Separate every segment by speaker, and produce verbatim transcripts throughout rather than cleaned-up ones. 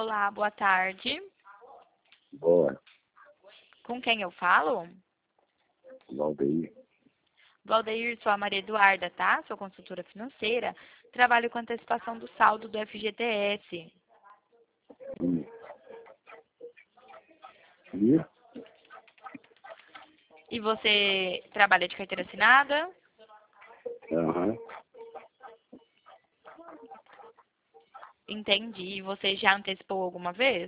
Speaker 1: Olá, boa tarde.
Speaker 2: Boa,
Speaker 1: Com quem eu falo?
Speaker 2: Valdeir.
Speaker 1: Valdeir, sou a Maria Eduarda, tá? Sou consultora financeira. Trabalho com antecipação do saldo do F G T S.
Speaker 2: Hum. E?
Speaker 1: E você trabalha de carteira assinada?
Speaker 2: Aham.
Speaker 1: Entendi. E você já antecipou alguma vez?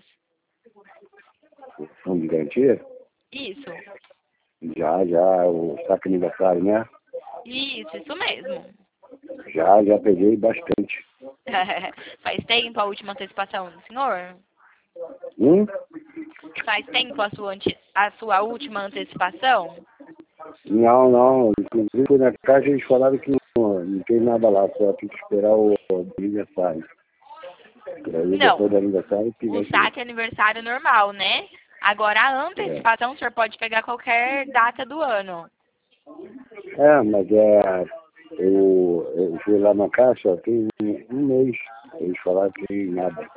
Speaker 2: Fundo de garantia?
Speaker 1: Isso.
Speaker 2: Já, já, o saque aniversário, né?
Speaker 1: Isso, isso mesmo.
Speaker 2: Já, já peguei bastante.
Speaker 1: Faz tempo a última antecipação do senhor?
Speaker 2: Hum?
Speaker 1: Faz tempo a sua, ante- a sua última antecipação?
Speaker 2: Não, não. Inclusive fui na caixa e eles falaram que não, não tem nada lá, só tem que esperar o, o aniversário. E aí
Speaker 1: Não.
Speaker 2: depois do aniversário que vai
Speaker 1: O saque é aniversário normal, né? Agora a
Speaker 2: é.
Speaker 1: antecipação o senhor pode pegar qualquer data do ano.
Speaker 2: é, mas é. Eu, eu fui lá na caixa, tem um, um mês. Eles falaram que tem nada.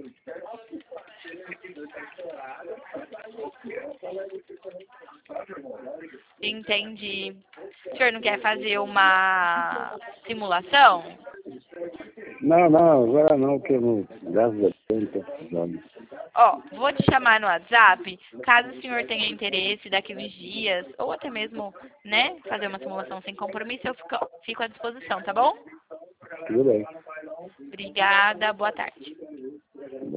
Speaker 1: Entendi. O senhor não quer fazer uma simulação?
Speaker 2: Não, não, agora não, porque eu não, graças a Deus não estou precisando.
Speaker 1: Ó, vou te chamar no WhatsApp, caso o senhor tenha interesse daqui uns dias, ou até mesmo, né, fazer uma simulação sem compromisso, eu fico, fico à disposição, tá bom?
Speaker 2: Tudo bem.
Speaker 1: Obrigada, boa tarde.